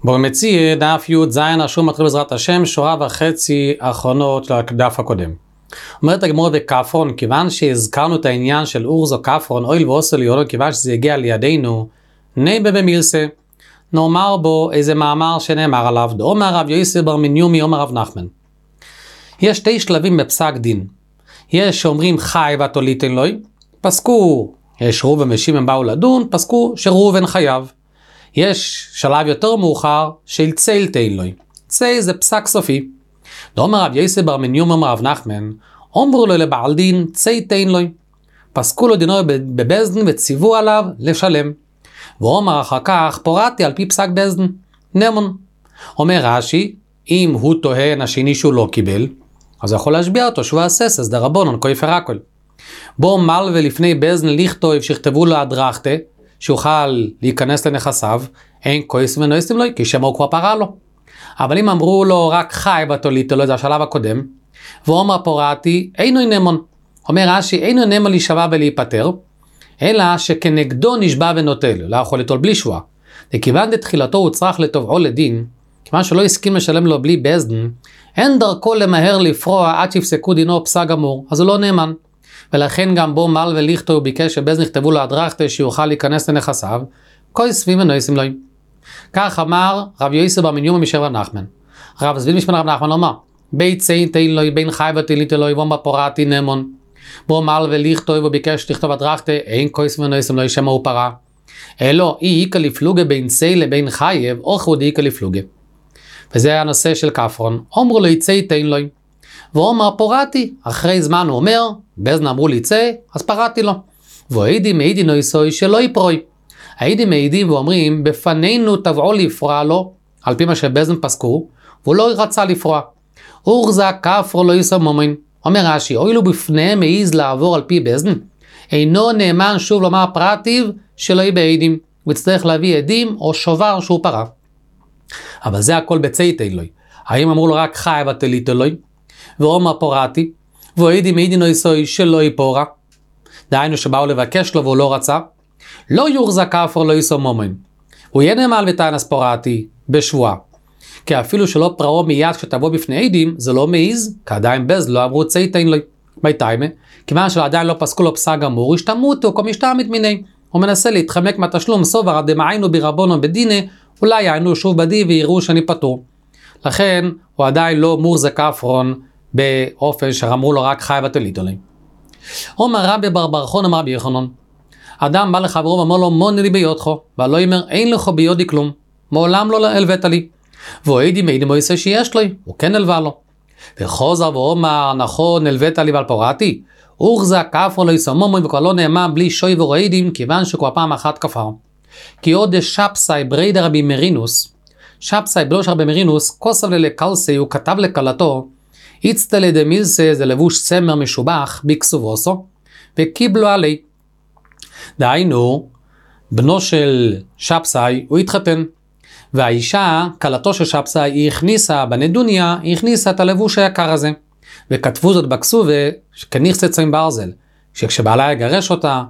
בו מציע דף י' זין אשר מתחיל בעזרת השם שורה וחצי האחרונות של הדף הקודם. אומרת הגמרא בכפרון, כיוון שהזכרנו את העניין של אורז או כפרון, אויל ועושה ליולו, כיוון שזה הגיע לידינו, ניבה במילסה, נאמר בו איזה מאמר שנאמר עליו, דאמר רב יוסי בר מניומי אומר רב נחמן. יש שתי שלבים בפסק דין. יש שאומרים חי ותוליתן לוי, פסקו, יש ראובן ושמעון באו לדון, פסקו שראובן חייב. יש שלב יותר מאוחר של צייל תן לוי. צייל זה פסק סופי. דאמר רב יוסי בר מניומי אומר רב נחמן, אמרו לו לבעל דין צייל תן לוי. פסקו לו דינו בבזדן וציוו עליו לשלם. ואומר אחר כך פורטי על פי פסק בזדן, נמון. אומר רש"י, אם הוא טוען השני שהוא לא קיבל, אז הוא יכול להשביע אותו שהוא הסס, אז דרבנן כופר הכל. בו מל ולפני בזדן לכתוב שיכתבו לו הדרכתה, שיוכל להיכנס לנכסיו, אין כויס ונויסים לו, כי שמו כבר פרה לו. אבל אם אמרו לו רק חי בתוליתו לו, זה השלב הקודם, ואומר פורטי, אינו נמון. אומר רש"י, אינו נמון להישבע ולהיפטר, אלא שכנגדו נשבע ונוטל, לא יכול לטול בלי שבועה. וכיוון לתחילתו הוא צריך לתובעו לדין, כיוון שלא הסכים לשלם לו בלי בזדן, אין דרכו למהר לפרוע עד שיפסקו דינו פסק גמור, אז הוא לא נאמן. ולכן גם בו מל ולכתו הוא ביקש שבזדן יכתבו לו הדרכתה שיוכל להיכנס לנכסיו, כויסים ונויסים לו. כך אמר רב יוסי בר מניומי משל רב נחמן. רב זביד משפן רב נחמן אומר, בית ציין תן לו, בין חי ותוליתו לו, ואומר פורטי נמון. בו מל ולכתוב וביקש לכתוב הדרכתה, אין כויסים ונויסים לו, שמו הוא פרה. אלו, אי איקה לפלוגה בין צי לבין חייב, או חוד איקה לפלוגה. וזה הנושא של כפרון. אמרו לו יצא תן לו. ואומר פורטי, אחרי זמן הוא אומר, בזדן אמרו לי יצא, אז פרטי לו. והעידים מעידי נויסוי שלא יפרוי. העידים מעידים ואומרים, בפנינו תבעו לפרוע לו, על פי מה שבזדן פסקו, והוא לא רצה לפרוע. אורזה כפרו לא יסו מומין. אומר רש"י, אוילו בפניהם מעיז לעבור על פי בזדן, אינו נאמן שוב לומר פרטיו שלא יהיה בעידים, וצריך להביא עדים או שובר שהוא פרה. אבל זה הכל בצי תן לוי. האם אמרו לו רק חי ותוליתו לוי, ואומר פורטי, והעידים מעידי נויסוי שלא יפורה, דהיינו שבאו לבקש לו והוא לא רצה, לא יורזה כפרו לא יסו מומין. הוא יהיה נאמן בטענס פורטי בשבועה. כי אפילו שלא פרעו מיד כשתבוא בפני עדים, זה לא מעיז, כי עדיין בז לא אמרו צי תן לוי. בייטיימה, כיוון שעדיין לא פסקו לו פסק גמור, השתמותו כמו משתמת מיני. הוא מנסה להתחמק מהתשלום סובר, דמעיינו ברבונו בדינה, אולי יענו שוב בדי ויראו שאני פטור. לכן הוא עדיין לא מורזה כפרון באופן שאמרו לו רק חי ותוליתו לוי. אומר רבי בר בר חון אמר רבי יוחנן, אדם בא לחברו ואמר לו מון לי ביודך, ולא יאמר אין לך ביודי כלום, מעולם לא הלווית לי. והוא עדים מויסה שיש לי, הוא כן הלווה לו. וחוזר ואומר נכון הלווית לי ועל פורטי, אורזה כפרו לא יסמומוי וכבר לא נאמן בלי שוי ורעידים, כיוון שכבר פעם אחת כפר. כי עוד שפסאי בריידה רבי מרינוס, שפסאי בלוש רבי מרינוס, כוסב ללקלסי, הוא כתב לקלתו, הצטלה דמילסה זה לבוש צמר משובח בקסובוסו, וקיבלו עלי. דהיינו, בנו של שפסאי הוא התחתן, והאישה, קלתו של שפסאי, היא הכניסה בנדוניה, היא הכניסה את הלבוש היקר הזה. וכתבו זאת בכסובה, כנכסה צעים ברזל, שכשבעלה יגרש אותה,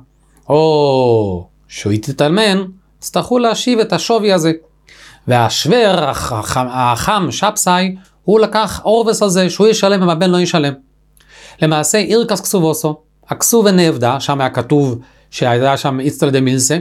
או שהוא יתתלמן, יצטרכו להשיב את השווי הזה. והשוור, החם שפסאי, הוא לקח אורבס הזה, שהוא ישלם והבן לא ישלם. למעשה, אירקס כסובוסו, הכסובה נעבדה, שם היה כתוב שהייתה שם איצטל דמילסה,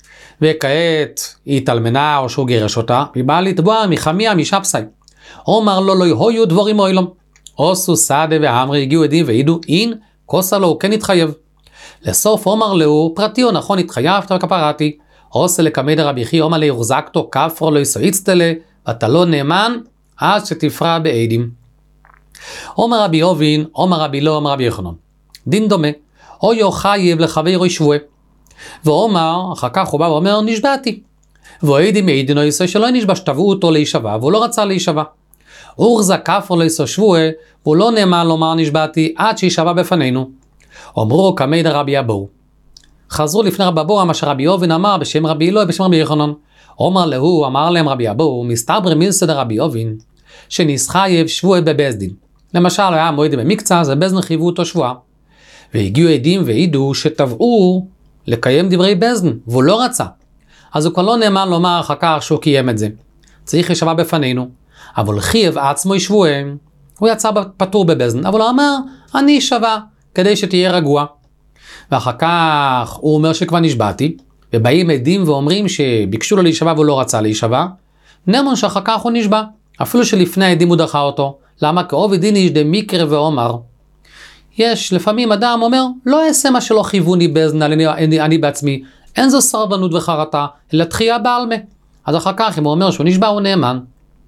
וכעת היא התלמנה או שהוא גירש אותה, היא באה לתבוע מחמיה משפסאי. אומר לו לא יהיו דבורים אוילום. עושו סעדה ואמרי הגיעו עדים והעידו אין, כוסה לו הוא כן התחייב. לסוף אומר לו פרטי או נכון התחייבת וכפרתי, עושה לקמד רבי יחי אומר ליוחזקתו כפרו לא יסויצתלה, ואתה לא נאמן עד שתפרע בעדים. אומר רבי יובין, אומר רבי לא, אומר רבי יוחנן. דין דומה, או יוחייב לחברו שבועה. ואומר, אחר כך הוא בא ואומר, נשבעתי. והעדים מעידינו יסוי שלא נשבע, שתבעו אותו להישבע, והוא לא רצה להישבע. אורזה כפרו לא יסוי שבועה, והוא לא נאמן לומר נשבעתי, עד שישבע בפנינו. אומרו כמד רבי אבו. חזרו לפני רבי אבו, מה שרבי יובין אמר בשם רבי אלוהי, בשם רבי יוחנן. אומר להו, אמר להם רבי אבו, מסתבר מילסא דרבי יובין, שנסחייב שבועה בבזדין. למשל, היה מועד במקצה, אז בבזדין חייבו אותו שבועה. והגיעו עדים והעידו שתבעו לקיים דברי בזדין, והוא לא רצה. אז הוא כבר לא נאמן לומר אחר כך שהוא קיים את זה. צריך להישבע בפנינו, אבל חייב עצמו ישבוהם, הוא יצא פטור בבזן, אבל הוא אמר, אני אשבע, כדי שתהיה רגוע. ואחר כך הוא אומר שכבר נשבעתי, ובאים עדים ואומרים שביקשו לו להישבע והוא לא רצה להישבע, נאמר שאחר כך הוא נשבע, אפילו שלפני העדים הוא דחה אותו. למה? כי עובד דין איש דמיקרא ואומר. יש לפעמים אדם אומר, לא אעשה מה שלא חייבוני בזן, אני בעצמי, אין זו סרבנות וחרטה, אלא דחייה בעלמא. אז אחר כך אם הוא אומר שהוא נשבע הוא נאמן.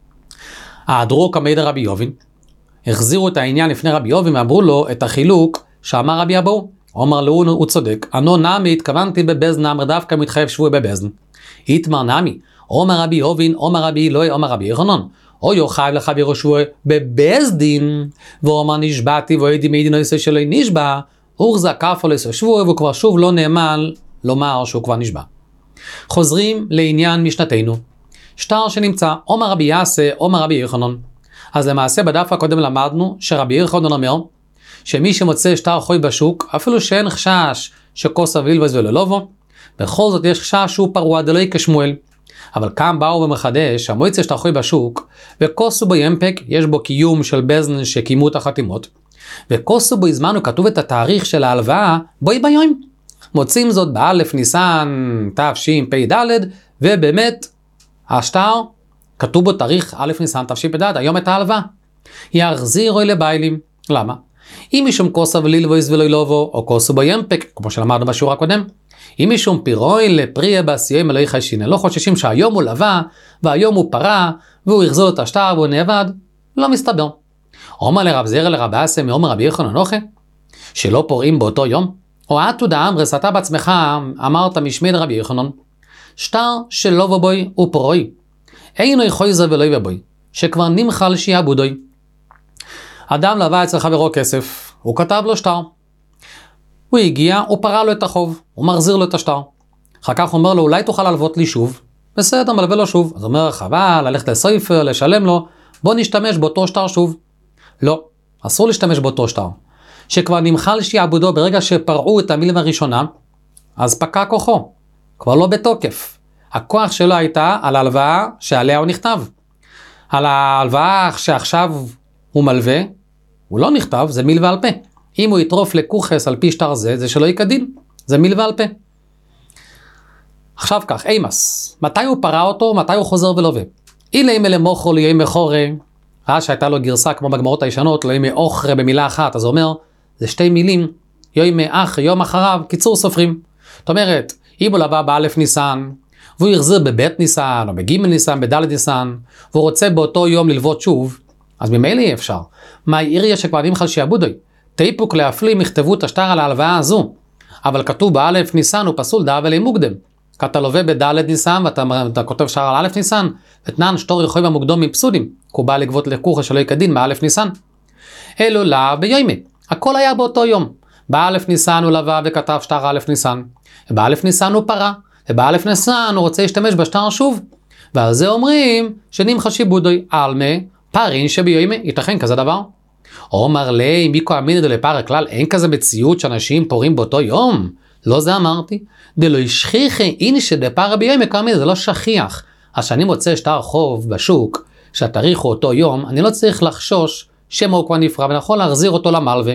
הדרוק עמד רבי יובין, החזירו את העניין לפני רבי יובין ואמרו לו את החילוק שאמר רבי אבו. אומר לו, הוא צודק, אנו נמי התכוונתי בבזן, אמר דווקא מתחייב שבוי בבזן. יתמר נמי, אומר רבי יובין, אומר רבי אלוהי, אומר רבי יחנון, או יוחייב לחברו שבוי בבזדין, ואומר נשבעתי ועדי מעידין עושה שלא נשבע, אורזה כפו לעשה שבוי, והוא כבר שוב לא נאמן לומר שהוא כבר נשבע. חוזרים לעניין משנתנו. שטר שנמצא, אומר רבי יעשה, אומר רבי יחנון. אז למעשה בדף הקודם למדנו שרבי יחנון אומר, שמי שמוצא שטר חוי בשוק, אפילו שאין חשש שכוסה וילבז וללובו, בכל זאת יש חשש שהוא פרוע דלוי כשמואל. אבל כאן באו ומחדש, המועצה שטר חוי בשוק, וכוסו בו ימפק, יש בו קיום של בזן שקיימו את החתימות, וכוסו בו הזמן הוא כתוב את התאריך של ההלוואה, בוי ביום. מוצאים זאת באלף ניסן תשפ"ד, ובאמת השטר כתוב בו תאריך א' ניסן תשפ"ד, היום את ההלוואה. יחזירו לביילים. למה? אם משום כוסה ולילבויז ולא ילובו, או כוסו בו ימפק, כמו שלמדנו בשיעור הקודם, אם משום פירוי לפריה בעשיים אלוהי חיישין, לא חוששים שהיום הוא לווה, והיום הוא פרה, והוא יחזור את השטר והוא נאבד, לא מסתבר. אומר לרב זרע לרב אסי מאומר רבי יחנון נוחה, שלא פורעים באותו יום, או עתו דאמרס, אתה בעצמך אמרת משמי רבי יחנון, שטר שלא ובוי הוא פורוי, אינו יכוי זה ולא ובוי, שכבר נמחל שיעבודוי. אדם לווה אצל חברו כסף, הוא כתב לו שטר. הוא הגיע, הוא פרע לו את החוב, הוא מחזיר לו את השטר. אחר כך הוא אומר לו, אולי תוכל ללוות לי שוב? בסדר, מלווה לו שוב. אז הוא אומר, חבל, ללכת לסופר, לשלם לו, בוא נשתמש באותו שטר שוב. לא, אסור להשתמש באותו שטר. שכבר נמחל שיעבודו ברגע שפרעו את המילווה הראשונה, אז פקע כוחו, כבר לא בתוקף. הכוח שלו הייתה על ההלוואה שעליה הוא נכתב. על ההלוואה שעכשיו הוא מלווה, הוא לא נכתב, זה מילווה על פה. אם הוא יטרוף לקוחס על פי שטר זה, זה שלא יקדין, זה מילווה על פה. עכשיו כך, אימס, מתי הוא פרע אותו, מתי הוא חוזר ולווה? אילה אימא למוכרו ליהי מחורה, שהייתה לו גרסה כמו בגמרות הישנות, לא אימא אוכרה במילה אחת, אז הוא אומר, זה שתי מילים, יום אח, יום אחריו, קיצור סופרים. זאת אומרת, אם הוא לווה באלף ניסן, והוא יחזיר בבית ניסן, או בג' ניסן, בד' ניסן, והוא רוצה באותו יום ללוות שוב, אז ממילא אי אפשר. מה עיריה שכבר נמחל שיעבודוי? תיפוק להפלים יכתבו את השטר על ההלוואה הזו, אבל כתוב באלף ניסן הוא פסול דאבל מוקדם. כי אתה לווה בד' ניסן ואתה כותב שטר על אלף ניסן, ותנן שטור יכוי במוקדום מפסולים, כי הוא בא לגבות לקוחה שלא יקדין מאלף ניסן. אלו לה ביומי, הכל היה באותו יום. באלף ניסן הוא לווה וכתב שטר אלף ניסן, ובאלף ניסן הוא פרה, ובאלף ניסן הוא רוצה להשתמש בשטר שוב. ועל זה אומרים שנמחל שיעבודוי אלמה פרין שביומי, ייתכן כזה דבר. אומר לי, מיקו אמינא דלפרא כלל, אין כזה מציאות שאנשים פורעים באותו יום? לא זה אמרתי. דלא ישכיחי אינשי דפרא ביומי כאמינא, זה לא שכיח. אז שאני מוצא שטר חוב בשוק, שהתאריך הוא אותו יום, אני לא צריך לחשוש שמה הוא כבר נפרע, ואני יכול להחזיר אותו למלווה.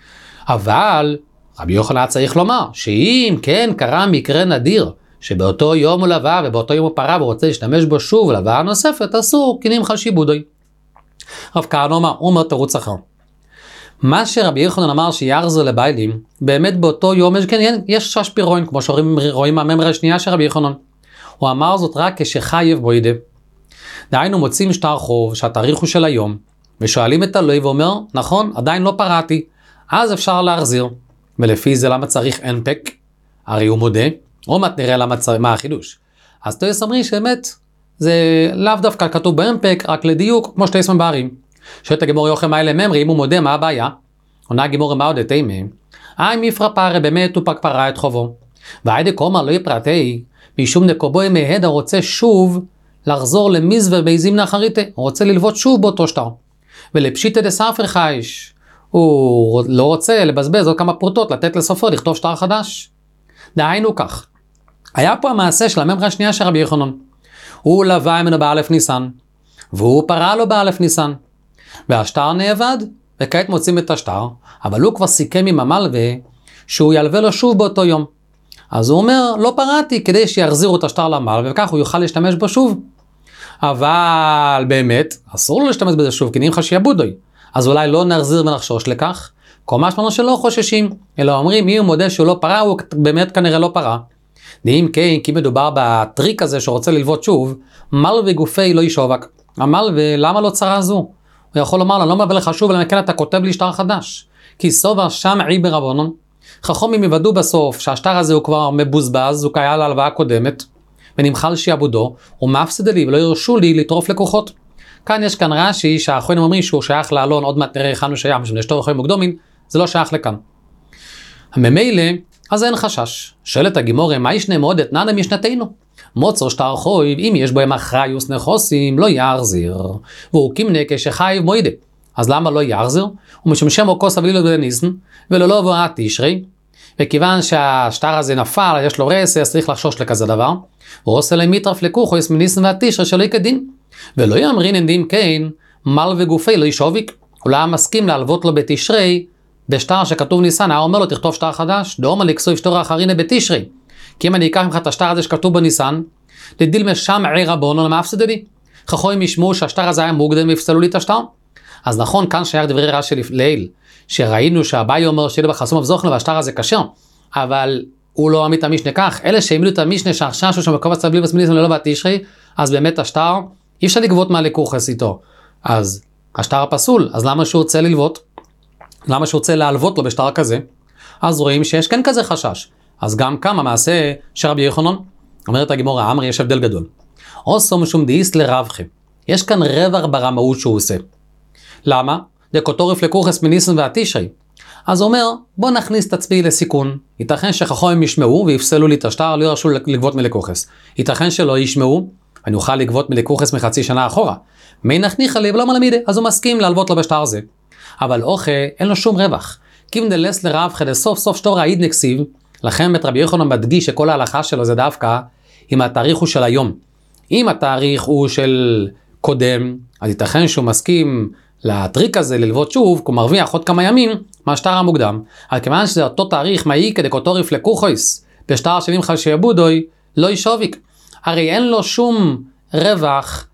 אבל רבי יוחנן צריך לומר, שאם כן קרה מקרה נדיר, שבאותו יום הוא לווה, ובאותו יום הוא פרע, ורוצה להשתמש בו שוב לווה נוספת, אסור, כי נמחל שיעבודוי. רב כהנא אומר, הוא אומר תירוץ אחר. מה שרבי יוחנן אמר שיחזר לביילים, באמת באותו יום יש שש פירוין, כמו שרואים מהממרה השנייה של רבי יוחנן. הוא אמר זאת רק כשחייב בוידה. דהיינו מוצאים שטר חוב שהתאריך הוא של היום, ושואלים את אלוהי ואומר, נכון, עדיין לא פרעתי, אז אפשר להחזיר. ולפי זה למה צריך אנפק? הרי הוא מודה, או מעט נראה מה החידוש. אז תויס אומרים שבאמת, זה לאו דווקא כתוב באנפק, רק לדיוק, כמו שתייסמן בערים. שואלת הגמור יוחם האלה ממרי, אם הוא מודה, מה הבעיה? עונה הגמור מה עוד את אימי? מפרע פרע, באמת הוא פרע את חובו. והיידה קומר לא יפרעתי, משום נקובוי מהד הרוצה שוב לחזור למזווה בייזים נחריתה, הוא רוצה ללוות שוב באותו שטר. ולפשיטה דספר חייש, הוא לא רוצה לבזבז עוד כמה פרוטות, לתת לסופר, לכתוב שטר חדש. דהיינו כך, היה פה המעשה של הממרה השנייה של רבי יוחנן. הוא לווה ממנו באלף ניסן, והוא פרה לו באלף ניסן, והשטר נאבד, וכעת מוצאים את השטר, אבל הוא כבר סיכם עם המלווה, שהוא ילווה לו שוב באותו יום. אז הוא אומר, לא פרעתי, כדי שיחזירו את השטר למלווה, וכך הוא יוכל להשתמש בו שוב. אבל באמת, אסור לו להשתמש בזה שוב, כי נהיים לך שיעבודוי. אז אולי לא נחזיר ונחשוש לכך, כל מה שלנו שלא חוששים, אלא אומרים, אם הוא מודה שהוא לא פרה, הוא באמת כנראה לא פרה. ואם כן, כי מדובר בטריק הזה שרוצה ללוות שוב, מלווה גופי לא ישובק. המלווה, למה לא צרה זו? הוא יכול לומר לו, לא מביא לך שוב, אלא מכן אתה כותב לי שטר חדש. כי סובר שם עי ברבונון. חכמים יוודאו בסוף שהשטר הזה הוא כבר מבוזבז, הוא קיים להלוואה קודמת, ונמחל שיעבודו, ומפסיד לי ולא ירשו לי לטרוף לקוחות. כאן יש כאן רש"י שהאחרונים אומרים שהוא שייך לאלון, עוד מעט נראה היכן הוא שייך, משום שטור אחרים מוקדומים, זה לא שייך לכאן. ממילא, אז אין חשש. שואלת הגימורה, מה ישנה מאוד אתנן משנתנו? מוצר שטר חויב, אם יש בו הם אחריוס נכוסים, לא יחזיר. והוא קימנה כשחייב מוידה. אז למה לא יחזיר? ומשום שמו כוס אבלילו בניסן, ולא בואה תשרי. וכיוון שהשטר הזה נפל, יש לו רסס, צריך לחשוש לכזה דבר. הוא עושה להם מיטרף לקוחו, יש מניסן והתשרי שלא יקדין. ולא יאמרין אינדים כן, מל וגופי לא ישוביק. אולי מסכים להלוות לו בתשרי, בשטר שכתוב ניסן, הוא אומר לו תכתוב שטר חדש, דאומר לקסוי שטור האחרינה בתשרי. כי אם אני אקח ממך את השטר הזה שכתוב בניסן, לדיל משם עי רבונו למה הפסד לי. חכמים ישמעו שהשטר הזה היה מוקדם ויפסלו לי את השטר. אז נכון, כאן שייך דברי רש"י ליל, שראינו שהבאי אומר שיהיה בחסום אבזוכנו והשטר הזה כשר, אבל הוא לא עמית המשנה כך, אלה שהעמידו את המשנה שהחששו שמקובץ צבלי וסמיניסם ללא בתשרי, אז באמת השטר, אי אפשר לגבות מהלקוחס איתו. אז השטר פסול, אז למה שהוא רוצה ללוות? למה שהוא רוצה להלוות לו בשטר כזה? אז רואים שיש כן כזה חשש. אז גם כאן המעשה שרבי יוחנן, אומרת הגימורה, אמר יש הבדל גדול. עושו משום דאיס לרווחי. יש כאן רווח ברמאות שהוא עושה. למה? דקוטוריף לקוחס מניסן והתשרי. אז הוא אומר, בוא נכניס את עצמי לסיכון. ייתכן שחכמים ישמעו ויפסלו לי את השטר, לא ירשו לגבות מלקוחס. ייתכן שלא ישמעו, אני אוכל לגבות מלקוחס מחצי שנה אחורה. מי נכניך לי ולא מלמידה, אז הוא מסכים להלוות לו בשטר הזה. אבל אוכל, אין לו שום רווח. כיוון דלס לרווחי דסוף סוף שטור העיד נקסיב, לכן בית רבי יוחנן מדגיש שכל ההלכה שלו זה דווקא אם התאריך הוא של היום. אם התאריך הוא של קודם, אז ייתכן שהוא מסכים לטריק הזה ללוות שוב, כי הוא מרוויח עוד כמה ימים מהשטר המוקדם. אבל כיוון שזה אותו תאריך מאי כדקוטוריף לקוחויס, בשטר 70 שיעבודוי, לא ישוביק. הרי אין לו שום רווח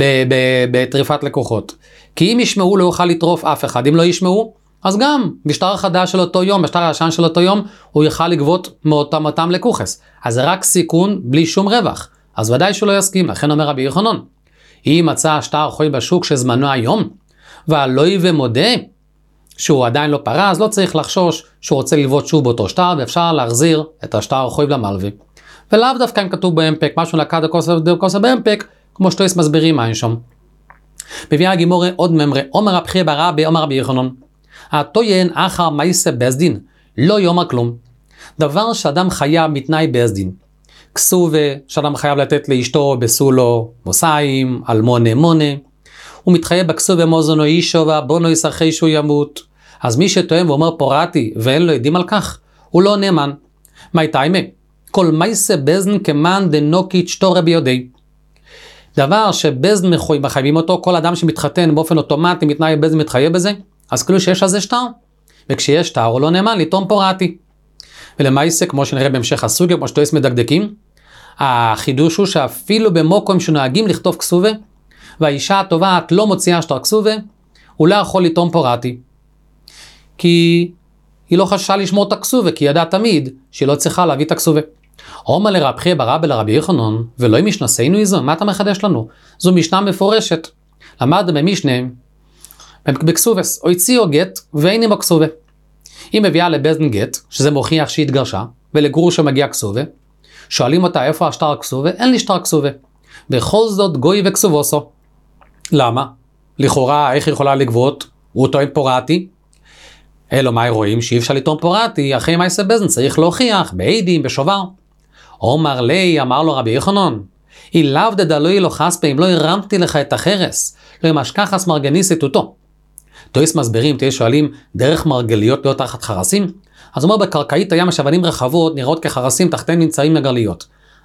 בטריפת לקוחות. כי אם ישמעו לא יוכל לטרוף אף אחד. אם לא ישמעו, אז גם בשטר החדש של אותו יום, בשטר הישן של אותו יום, הוא יוכל לגבות מאותם לקוחס. אז זה רק סיכון בלי שום רווח. אז ודאי שהוא לא יסכים. לכן אומר רבי יוחנן, אם מצא שטר חוי בשוק שזמנו היום, והלוי ומודה שהוא עדיין לא פרה, אז לא צריך לחשוש שהוא רוצה ללוות שוב באותו שטר, ואפשר להחזיר את השטר חוי למלווה. ולאו דווקא אם כתוב באמפק, משהו לקד דקוסה באמפק, כמו שטויס מסבירים מה אין שם. מביאה הגימורה עוד ממרה, אומר הבחי ברבי, אומר רבי יוחנן, התוין אחר מייסה בסדין, לא יאמר כלום. דבר שאדם חייב מתנאי בסדין. כסובה שאדם חייב לתת לאשתו בסולו, מוסיים, אלמונה מונה, הוא מתחייב בכסובה מוזונו אישו והבונו ישחי שהוא ימות. אז מי שטועם ואומר פורעתי ואין לו עדים על כך, הוא לא נאמן. מה תיימה? כל מייסה בזן כמן דנוקית שטורה ביודי. דבר שבזן מחייבים אותו, כל אדם שמתחתן באופן אוטומטי מתנאי בזן מתחייב בזה, אז כאילו שיש על זה שטר. וכשיש שטר הוא לא נאמן, לטעום פורעתי. ולמייסה, כמו שנראה בהמשך הסוגיה, כמו שטועס מדקדקים, החידוש הוא שאפילו במוקום שנוהגים לכתוב כסובה, והאישה הטובעת לא מוציאה שטר כסובה, הוא לא יכול לטעום פורעתי. כי היא לא חששה לשמור את הכסובה, כי היא ידעה תמיד שהיא לא צריכה להביא את הכסובה. אומר לרבי ברבי לרבי יוחנן, ולא אם משנסינו איזו, מה אתה מחדש לנו? זו משנה מפורשת. למד במשנה, בכסובס, או הציעו גט, ואין עמו כסובה. היא מביאה לבזן גט, שזה מוכיח שהיא התגרשה, ולגרוש שמגיע כסובה, שואלים אותה איפה השטר כסובה, אין לי שטר כסובה. בכל זאת גוי וכסובוסו. למה? לכאורה, איך היא יכולה לגבות? הוא טוען פורעתי. אלו מה רואים? שאי אפשר לטעון פורעתי, אחרי מייסה בזן צריך להוכיח, בעדים, בשובר. אומר לי, אמר לו רבי יוחנן, אילאו דדלוי לא חספה, אם לא הרמתי לך את החרס, לא אם אשכחס מרגניסת אותו. תויס מסבירים, תהיה שואלים, דרך מרגליות להיות תחת חרסים? אז אומר, בקרקעית הים השבנים רחבות נראות כחרסים, תחתיהם נמצאים מגרליות.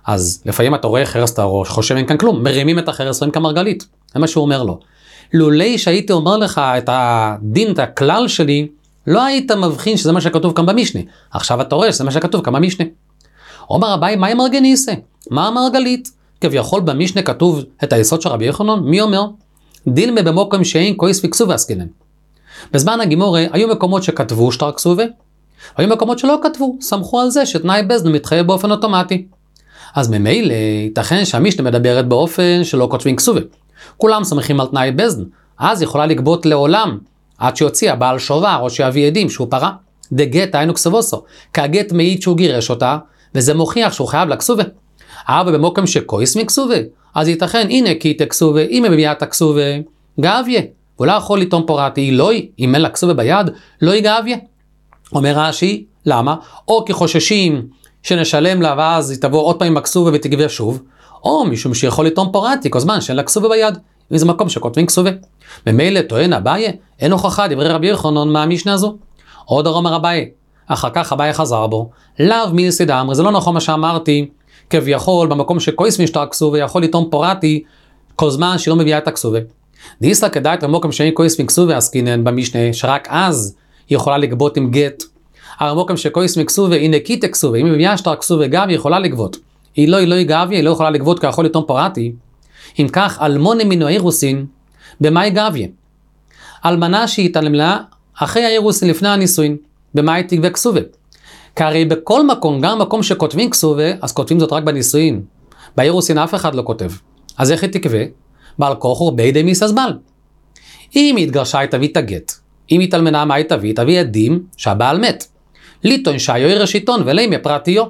אז לפעמים אתה רואה חרס, אתה חושב אין כאן כלום, מרימים את החרס, רואים כמרגלית. זה מה שהוא אומר לו. לולי שהייתי אומר לך את הדין, את הכלל שלי, לא היית מבחין שזה מה שכתוב כאן במשנה. עכשיו אתה רואה שזה מה שכתוב כאן במשנה. אומר רבי, מה עם מרגניסה? מה המרגלית? כביכול במשנה כתוב את היסוד של רבי יוחנן? מי אומר? דילמה במוקם שאין כויס וכסובה עסקינן. בזמן הגימורה היו מקומות שכתבו שטר כסובה, היו מקומות שלא כתבו, סמכו על זה שתנאי בזן מתחייב באופן אוטומטי. אז ממילא ייתכן שהמשנה מדברת באופן שלא כותבים כסובה. כולם סמכים על תנאי בזן, אז יכולה לגבות לעולם, עד שיוציא הבעל שובר או שיביא עדים שהוא פרה. דגט היינו כסבוסו, כגט מעיד שהוא גירש אותה, וזה מוכיח שהוא חייב לכסובה. אבל במוקם שכויס מכסובה, אז ייתכן, הנה כי תכסובה, אם היא מביאה את הכסובה, גאביה. הוא לא יכול לטעון פורתי, לא, אם אין לה כסובה ביד, לא יגאביה. אומר רש"י, למה? או כי חוששים שנשלם לה ואז היא תבוא עוד פעם בכסובה ותגבה שוב, או משום שיכול לטעון פורתי כל זמן שאין לה כסובה ביד. אם זה מקום שכותבים כסובה. ממילא טוען אביי, אין הוכחה דברי רבי יוחנן מהמשנה הזו. עוד אומר אביי, אחר כך אביי חזר בו, לאו מילסי דאמרי, זה לא נכון מה שאמרתי, כביכול במקום שכויס משטר כסובה יכול לטעון פורתי כל זמן שהיא לא מביאה את הכסובה. דיסלה כדאי את המוקם שאין כויס מכסובה עסקינן במשנה, שרק אז היא יכולה לגבות עם גט. המוקם שכויס מכסובה היא נקית כסובה, אם היא מביאה שטר כסובה גם היא יכולה לגבות. היא לא יגאביה, היא לא יכולה לגבות כי יכול לטעון פורתי. אם כך, אלמונה מינו האירוסין, במה יגאביה? אלמנה שהתעללה אחרי האירוסין לפני הנישואין, במה היא תגבה כסובה? כי הרי בכל מקום, גם מקום שכותבים כסובה, אז כותבים זאת רק בנישואין. באירוסין אף אחד לא כותב. אז איך היא תגבה? בעל כוחור בידי מיססבל. אם היא התגרשה היא תביא את הגט. אם היא התעלמנה מה היא תביא? תביא עדים שהבעל מת. ליטון שהיו ראשיתון ולימי פרטיו.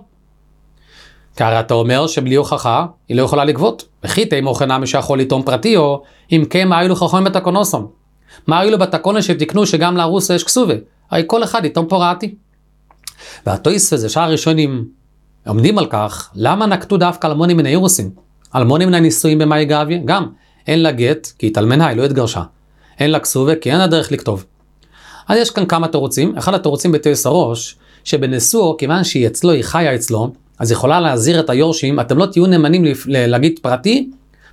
כי הרי אתה אומר שבלי הוכחה היא לא יכולה לגבות. וכי תהיה מוכנה מי שיכול לטעון פרטיו, אם כן מה היו לו חכמים בתקונוסום? מה היו לו בתקונה שתקנו שגם לארוסה יש כסובה? הרי כל אחד יטעון פורתי. והתויספות זה שאר הראשונים עומדים על כך, למה נקטו דווקא אלמונים מן האירוסין? אלמונים מן הנישואים במה יגאביה? גם אין לה גט, כי התעלמנה, היא לא התגרשה. אין לה כסובה, כי אין לה דרך לכתוב. אז יש כאן כמה תירוצים. אחד התירוצים בתויס הראש, שבנשואו, כיוון שהיא אצלו, היא חיה אצלו, אז יכולה להזהיר את היורשים, אתם לא תהיו נאמנים להגיד פרטי,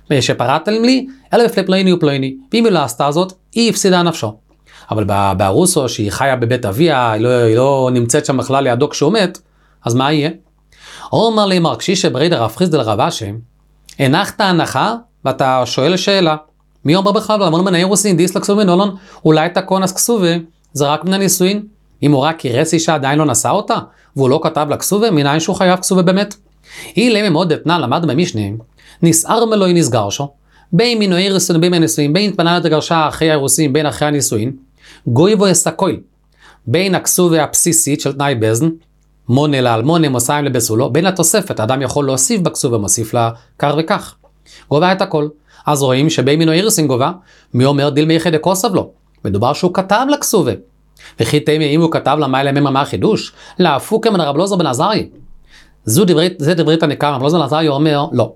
שפרטתם לי, אלא בפלי פלויני ופלויני. ואם היא לא עשתה זאת, היא הפסידה נפשו. אבל בארוסו, שהיא חיה בבית אביה, היא לא נמצאת שם בכלל לידו כשהוא מת, אז מה יהיה? אומר לי מרקשי שברידר הפריסדל רבשם, הנחת הנחה, ואתה שואל שאלה, מי אומר בכלל? אמרנו מן האירוסין, דיס לכסובין, אולון, אולי את הקונס כסובה, זה רק מן הנישואין? אם הוא רק ירס אישה עדיין לא נשא אותה, והוא לא כתב לה כסובה, מנין שהוא חייב כסובה באמת? היא למה מאוד דתנה, למד במשנה, נסער מלוי נסגר שו, בין מינו אירוסין ובין הנישואין, בין התפנה לתגרשה אחרי האירוסין, בין אחרי הנישואין, גוי בו יסקויל, בין הכסובה הבסיסית של תנאי בזן, מונה לאלמונה מוסיים לבסולו, בין התוספת, האדם יכול להוסיף בכסובה, מוסיף לה כך וכך. גובה את הכל. אז רואים שבין מינו אירוסין גובה, מי אומר דיל מייחד הכוסב לו? מדובר שהוא כתב לכסובה. וכי תימי אם הוא כתב למה אלה מה החידוש? להפוק כמן רב אלעזר בן עזריה. זה דברי תניקה, רב אלעזר בן עזריה אומר, לא.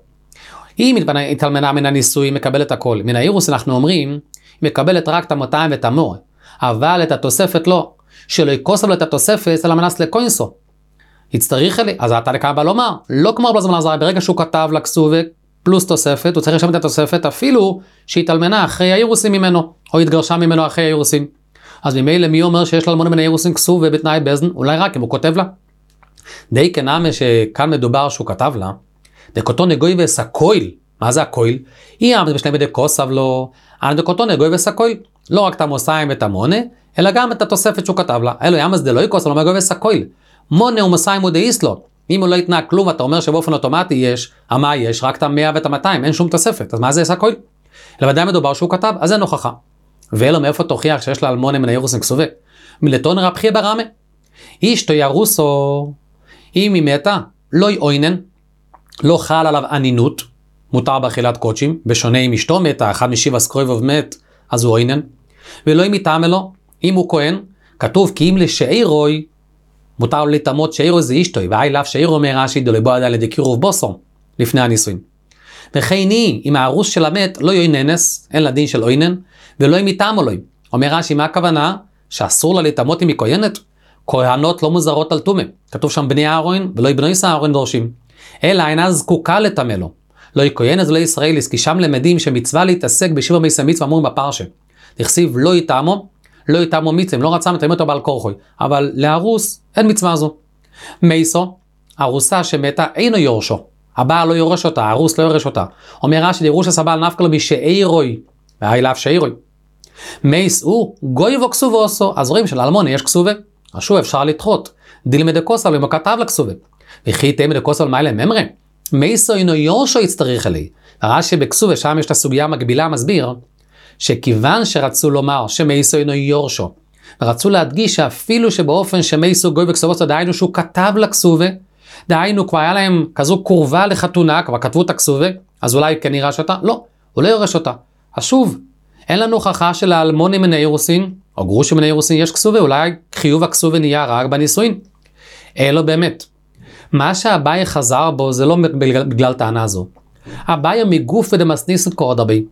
אם התעלמנה מן הנישואי, מקבלת הכל. מן האירוסין אנחנו אומרים, היא מקבלת רק את המאתיים ואת המור. אבל את התוספת לא. שלא יקוסב לו את התוספת, אלא מנס לקוינסו. יצטריך אלי. אז אתה לכמה בא לומר, לא כמו רב אלעזר בן עזריה, ברגע שהוא כתב לכסובה, פלוס תוספת, הוא צריך לשם את התוספת, אפילו שהתעלמנה אחרי האירוסין ממנו, או התגרשה ממנו אחרי האירוסין. אז ממילא מי אומר שיש לאלמונה מן האירוסין כסובה בתנאי בזן? אולי רק אם הוא כותב לה. די כנאמה שכאן מדובר שהוא כתב לה, דקותו נגוי וסקויל. מה זה הקויל? היא עמד בשלם בדי כוסב לו, על דקותו נגוי וסקויל. לא רק את המוסיים ואת המונה, אלא גם את התוספת שהוא כתב לה. אלו ימס דלוי כוסב לו מגוי וסקויל. מונה ומוסיים ודאיס לו. אם הוא לא יתנע כלום, אתה אומר שבאופן אוטומטי יש, מה יש? רק את 100 ואת 200, אין שום תוספת. אז מה זה סקויל? אלא ודאי מדובר שהוא כתב, אז אין הוכחה. ואלו מאיפה תוכיח שיש לה אלמונה מן האירוסין כסובה? מלטון רבחי ברמה. אישתו ירוסו, אם היא מתה, לא יאוינן, לא חל עליו ענינות, מותר באכילת קודשים, בשונה אם אשתו מתה, אחד משיבה סקרויבוב מת, אז הוא אוינן. ולא אם יטעם לו, אם הוא כהן, כתוב כי אם לשאירוי, מותר לו לטעמות שאירו זה אשתוי, ואי לאף שאירו אומר רש"י דלבוא עדיין לידי קירוב בוסו, לפני הנישואין. וכיני, אם הארוס של המת לא יויננס, אין לה דין של אוינן, ולא אם יטעם אלוהים. אומר רש"י, מה הכוונה? שאסור לה לטעמות אם היא כהנת? כהנות לא מוזרות על תומה. כתוב שם בני אהרון, ולא בני אהרון דורשים. אלא אינה זקוקה לטמא לו. לא יקוין אז לא ישראליס, כי שם למדים שמצווה להתעסק בשיבה מייסי מצווה אמורים בפרשה. תכסיב לא יטעמו מצווה, לא רצה מטעמים אותו בעל כורחוי, אבל להרוס אין מצווה זו. מייסו, ארוסה שמתה אינו יורשו, הבעל לא יורש אותה, הרוס לא יורש אותה. אומר רש"י ירוש הסבל נפקא לו משאירוי, והי לאף שאירוי. מייס הוא גוי וכסובו עושו, אז רואים שלאלמוני יש כסובה, אז שוב אפשר לדחות. דילמא דקוסל ומו כתב לכסובה. וכי תימא דקוסל מיילה ממרה, מייסו אינו יורשו יצטריך אלי. רש"י בכסובה, שם יש את הסוגיה המקבילה מסביר, שכיוון שרצו לומר שמייסו אינו יורשו, ורצו להדגיש שאפילו שבאופן שמייסו גוי וכסובו עושו, דהיינו שהוא כתב לכסובה, דהיינו כבר היה להם כזו קורבה לחתונה, כבר כתבו את הכסובה, אז אולי כן ירש אותה? לא, הוא לא יורש אותה. אז שוב, אין לנו הוכחה של האלמונים מן האירוסין, או גרושים מן האירוסין יש כסובה, אולי חיוב הכסובה נהיה רק בנישואין. אלא באמת. מה שהבאי חזר בו זה לא בגלל טענה זו. הבאי מגוף ודמסניסות קורא דבי.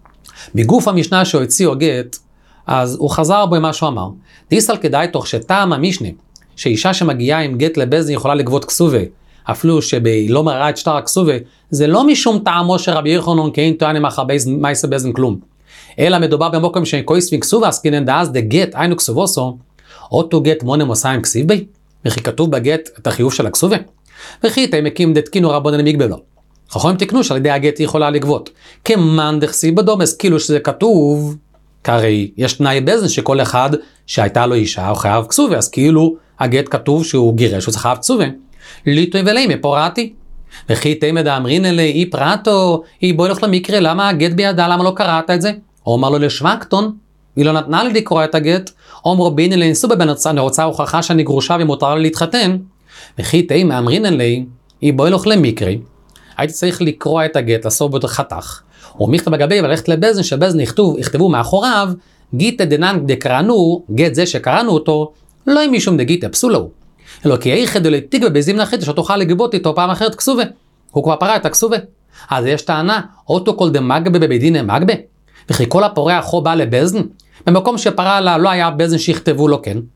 מגוף המשנה שהוא הציעו גט, אז הוא חזר בו מה שהוא אמר. דיסל כדאי תוך שטעם המשנה, שאישה שמגיעה עם גט לבזן יכולה לגבות כסובה, אפילו שלא מראה את שטר הכסובה, זה לא משום טעמו שרבי יוחנן כאין טוען עם אחר מייסה בזן כלום. אלא מדובר במוקם שכויס וכסובה, אז כנן דאז דה גט, היינו כסובוסו, אותו גט מונם עושה עם כסיב בי, וכי כתוב בגט את החיוב של הכסובה. וכי תמקים דתקינו רבונן מגבלו. חכמים תקנו שעל ידי הגט היא יכולה לגבות. כמאן דכסיב בדומס, כאילו שזה כתוב, כרי יש תנאי בזן שכל אחד שהייתה לו אישה הוא חייב כסובה, אז כאילו הגט כתוב שהוא גירש, הוא צריך חייב כסובה. ליטוי ולימי פורעתי. וכי תימד האמרין אלי אי פרטו, היא בוא לך למקרה, למה הגט בידה, למה לא קראת את זה? או אמר לו לשווקטון, היא לא נתנה לי לקרוא את הגט, אומר ביני לנסו בבנצה, אני רוצה הוכחה שאני גרושה ומותר לי להתחתן. וכי תימד האמרין אלי, היא בוא לך למקרה, הייתי צריך לקרוא את הגט, לעשות בו חתך. או מכתב בגבי וללכת לבזן, שבזן יכתבו מאחוריו, גיטה דנן דקרנו, גט זה שקראנו אותו, לא עם משום דגיטה, פסולו. אלא כי היחד ולתיק בבזים נחית, שתוכל לגבות איתו פעם אחרת כסובה. הוא כבר פרע את הכסובה. אז יש טענה, אוטו כל דמגבה בבדינה מגבה. וכי כל הפורע אחו בא לבזן, במקום שפרע לה לא היה בזן שיכתבו לו כן.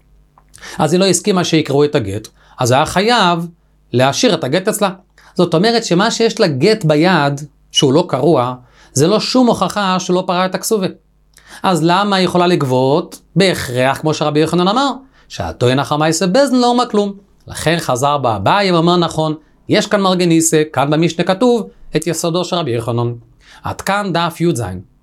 אז היא לא הסכימה שיקראו את הגט, אז היה חייב להשאיר את הגט אצלה. זאת אומרת שמה שיש לה גט ביד, שהוא לא קרוע, זה לא שום הוכחה שהוא לא פרע את הכסובה. אז למה היא יכולה לגבות? בהכרח, כמו שרבי יוחנן אמר, שהטוען אחר מייסה בזן לא אומר כלום. לכן חזר באביי ואומר נכון, יש כאן מרגניסה, כאן במשנה כתוב את יסודו של רבי יוחנן. עד כאן דף י"ז.